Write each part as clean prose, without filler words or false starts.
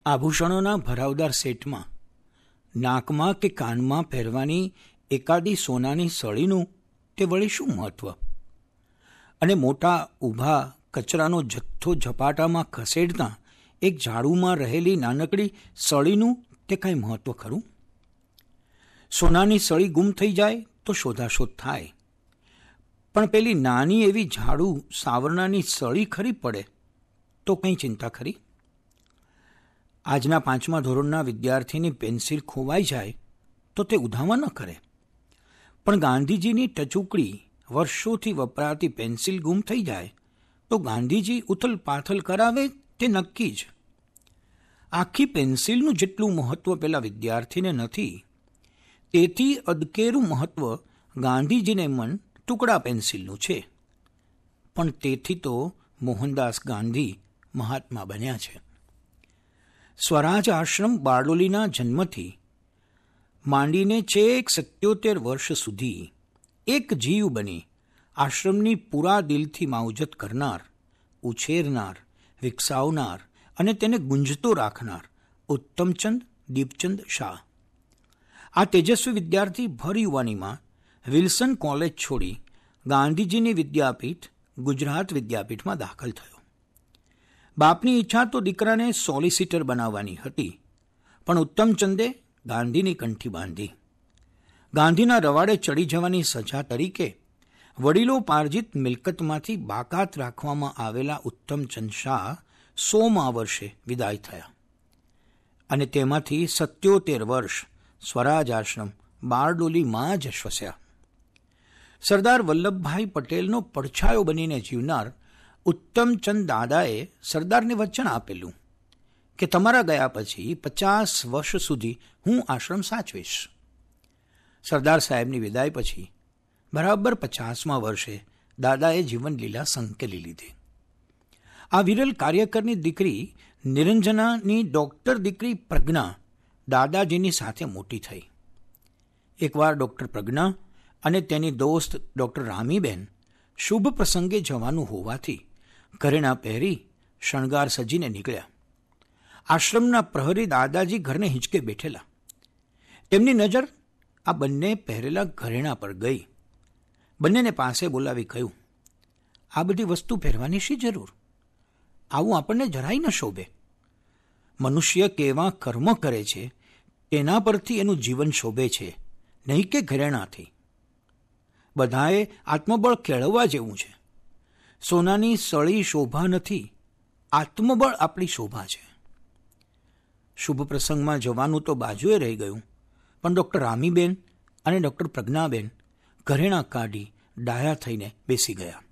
આભૂષણોના ભરાવદાર સેટમાં નાકમાં કે કાનમાં પહેરવાની એકાદી સોનાની સળીનું તે વળી શું મહત્વ? અને મોટા ઊભા કચરાનો જથ્થો ઝપાટામાં ખસેડતા એક ઝાડુમાં રહેલી નાનકડી સળીનું તે કાંઈ મહત્વ ખરું? સોનાની સળી ગુમ થઈ જાય તો શોધાશોધ થાય, પણ પેલી નાની એવી ઝાડુ સાવરણાની સળી ખરી પડે તો કંઈ ચિંતા ખરી? આજના 5મા ધોરણના વિદ્યાર્થીની પેન્સિલ ખોવાઈ જાય તો તે ઉધામા ન કરે, પણ ગાંધીજીની ટચુકડી વર્ષોથી વપરાતી પેન્સિલ ગુમ થઈ જાય તો ગાંધીજી ઉથલ પાથલ કરાવે તે નક્કી જ. આખી પેન્સિલનું જેટલું મહત્વ પેલા વિદ્યાર્થીને નથી, તેથી અદકેરું મહત્વ ગાંધીજીને મન ટુકડા પેન્સિલનું છે. પણ તેથી તો મોહનદાસ ગાંધી મહાત્મા બન્યા છે. સ્વરાજ આશ્રમ બારડોલીના જન્મથી માંડીને છેક 77 વર્ષ સુધી એક જીવ બની આશ્રમની પૂરા દિલથી માવજત કરનાર, ઉછેરનાર, વિકસાવનાર અને તેને ગુંજતો રાખનાર ઉત્તમચંદ દીપચંદ શાહ. આ તેજસ્વી વિદ્યાર્થી ભર યુવાનીમાં વિલ્સન કોલેજ છોડી ગાંધીજીની વિદ્યાપીઠ ગુજરાત વિદ્યાપીઠમાં દાખલ થયો. બાપની ઈચ્છા તો દીકરાને સોલિસિટર બનાવવાની હતી, પણ ઉત્તમચંદે ગાંધીની કંઠી બાંધી. ગાંધીના રવાડે ચડી જવાની સજા તરીકે વડીલો પાર્જિત મિલકતમાંથી બાકાત રાખવામાં આવેલા ઉત્તમચંદ શાહ 100મા વર્ષે વિદાય થયા અને તેમાંથી 77 વર્ષ સ્વરાજ આશ્રમ બારડોલીમાં જ શ્વસ્યા. સરદાર વલ્લભભાઈ પટેલનો પડછાયો બનીને જીવનાર ઉત્તમચંદ દાદાએ સરદારને વચન આપેલું કે તમારા ગયા પછી 50 વર્ષ સુધી હું આશ્રમ સાચવીશ. સરદાર સાહેબની વિદાય પછી બરાબર 50મા વર્ષે દાદાએ જીવન લીલા સંકેલી લીધી. આ વિરલ કાર્યકરની દીકરી નિરંજનાની ડૉક્ટર દીકરી પ્રજ્ઞા દાદાજીની સાથે મોટી થઈ. એકવાર ડૉક્ટર પ્રજ્ઞા અને તેની દોસ્ત ડૉક્ટર રામીબેન શુભ પ્રસંગે જવાનું હોવાથી ઘરેણાં પહેરી શણગાર સજીને નીકળ્યા. આશ્રમના પ્રહરી દાદાજી ઘરને હિંચકે બેઠેલા. તેમની નજર આ બંને પહેરેલા ઘરેણાં પર ગઈ. બંનેને પાસે બોલાવી કહ્યું, આ બધી વસ્તુ પહેરવાની શી જરૂર? આવું આપણને જરાય ન શોભે. મનુષ્ય કેવા કર્મ કરે છે તેના પરથી એનું જીવન શોભે છે, નહીં કે ઘરેણાથી. બધાએ આત્મબળ કેળવવા જેવું છે. સોનાની સળી શોભા નથી, આત્મબળ આપણી શોભા છે. શુભ પ્રસંગમાં જવાનું તો બાજુએ રહી ગયું, પણ ડૉક્ટર રામીબેન અને ડૉક્ટર પ્રજ્ઞાબેન ઘરેણાં કાઢી ડાયા થઈને બેસી ગયા.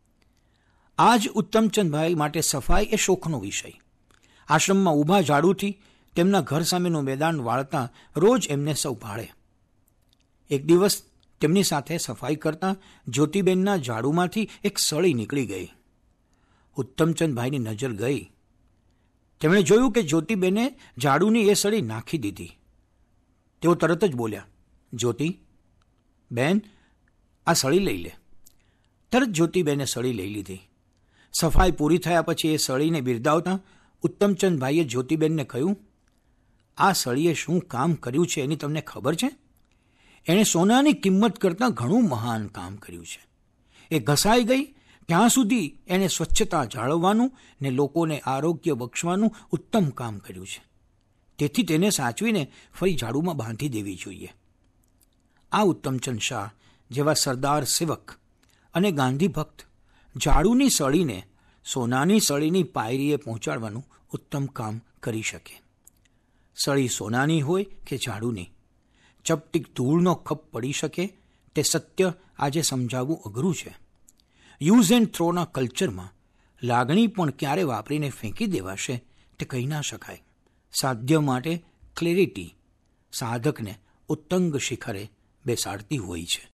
આજ ઉત્તમચંદભાઈ માટે સફાઈ એ શોખનો વિષય. આશ્રમમાં ઊભા ઝાડુથી તેમના ઘર સામેનું મેદાન વાળતા રોજ એમને સૌ ભાળે. એક દિવસ તેમની સાથે સફાઈ કરતા જ્યોતિબેનના ઝાડુમાંથી એક સળી નીકળી ગઈ. ઉત્તમચંદભાઈની નજર ગઈ. તેમણે જોયું કે જ્યોતિબેને ઝાડુની એ સળી નાખી દીધી. તેઓ તરત જ બોલ્યા, જ્યોતિ બેન, આ સળી લઈ લે. તરત જ્યોતિબેને સળી લઈ લીધી. સફાઈ પૂરી થયા પછી એ સળીને બિરદાવતા ઉત્તમચંદભાઈએ જ્યોતિબેનને કહ્યું, આ સળીએ શું કામ કર્યું છે એની તમને ખબર છે? એણે સોનાની કિંમત કરતાં ઘણું મહાન કામ કર્યું છે. એ ઘસાઈ ગઈ ત્યાં સુધી એણે સ્વચ્છતા જાળવવાનું ને લોકોને આરોગ્ય બક્ષવાનું ઉત્તમ કામ કર્યું છે. તેથી તેને સાચવીને ફરી ઝાડુમાં બાંધી દેવી જોઈએ. આ ઉત્તમચંદ શાહ જેવા સરદાર સેવક અને ગાંધી ભક્ત ઝાડુની સળીને સોનાની સળીની પાયરીએ પહોંચાડવાનું ઉત્તમ કામ કરી શકે. સળી સોનાની હોય કે ઝાડુની, ચપટીક ધૂળનો ખપ પડી શકે તે સત્ય આજે સમજાવવું અઘરું છે. યુઝ એન્ડ થ્રોના કલ્ચરમાં લાગણી પણ ક્યારે વાપરીને ફેંકી દેવાશે તે કહી ના શકાય. સાધ્ય માટે ક્લેરિટી સાધકને ઉત્તંગ શિખરે બેસાડતી હોય છે.